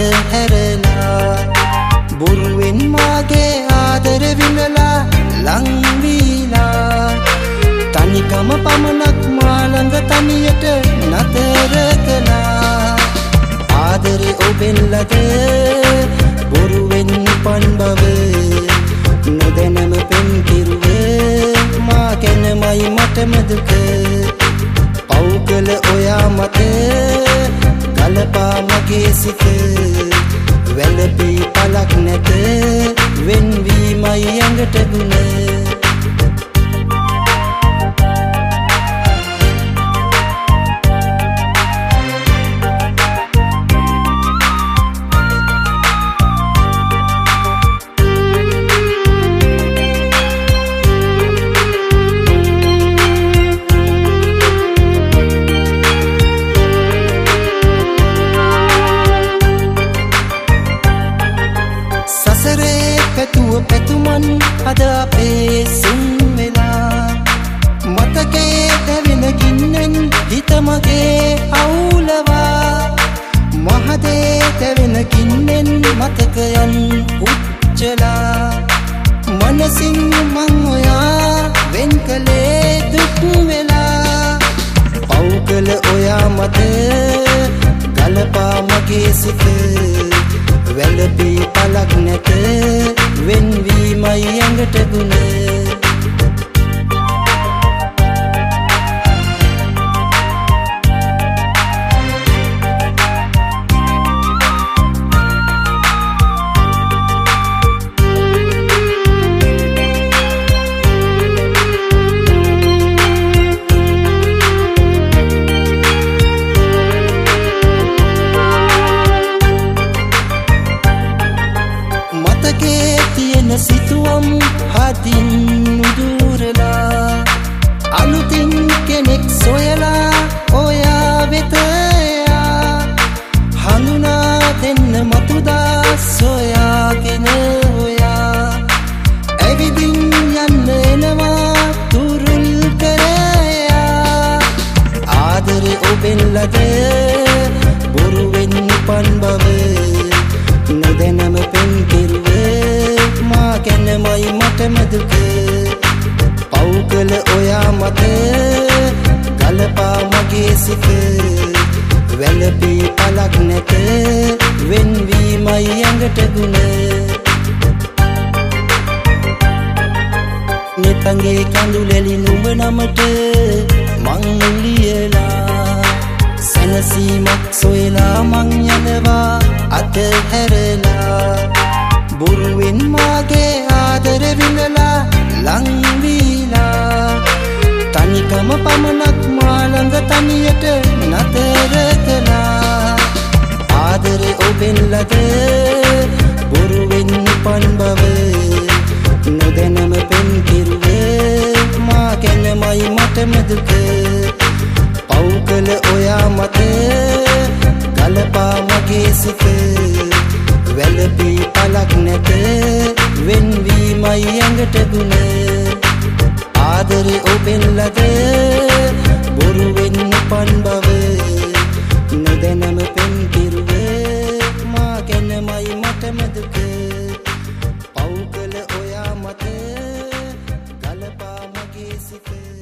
හැරලා බොරුවෙන් මාගේ ආදර විඳලා ලං වීලා තනිකම පමණක් මා ළඟ තනියට නතර කළා ආදරේ ඔබෙන් ලද බොරුවෙන් පන් බව නොදැනම පෙන් කිරුවේ මා ගැනමයි මටම දුක පව් කළ ඔයා මත ගලපා මගේ සිත වැළපී පලක් නැත වෙන්වීමයි ඇඟට ගුණ පැතුමන් අද අපේ සුන් වෙලා මතකේ දැවෙන ගින්නෙන් හිත මගේ අවුලවා මහදේ දැවෙන ගින්නෙන් මතකයන් උච්චලා මනසින් මං ඔයා වෙන් කළේ දුක් වෙලා පව් කළ ඔයා මත ගලපා මගේ සිත වැළපී පලක් නැත වෙන්වීමයි ඇඟට ගුණ සිතුවම් හදින් නුදුරලා අලුතින් කෙනෙක් සොයලා ඔයා වෙතයා හඳුනා දෙන්න මතුදා සොයාගෙන ඔයා ඇවිදින් යන්න එනවා තුරුල් කරයා ආදරේ ඔබෙන් ලද බොරුවෙන් පන් බව නොදැනම පෙන් කෙරුවේ මා ගැනමයි මටම දුක පව් කළ ඔයා මත ගලපා මගේ සිත වැළපී පලක් නැත වෙන්වීමයි ඇඟට ගුණ නෙතගේ කඳුලැලි නුඹ නමට මං ලියලා සැනසීමක් සොයලා මං යනවා අත හැරලා බොරුවෙන් මාගේ ආදර විඳලා ලං වීලා තනිකම පමණක් මා ළඟ තනියට නතර කළා ආදරේ ඔබෙන් ලද බොරුවෙන් පන් බව නොදැනම පෙන් කිරුවේ මා ගැනමයි මටම දුක පව් කළ ඔයා මත ගලපා මගේ සිත වැළපී පලක් නැත වෙන්වීමයි ඇඟට ගුණ ආදරේ ඔබෙන් ලද බොරුවෙන් පන් බව නොදැනම පෙන් කිරුවේ මා ගැනමයි මටම දුක පව් කළ ඔයා මත ගලපා මගේ සිත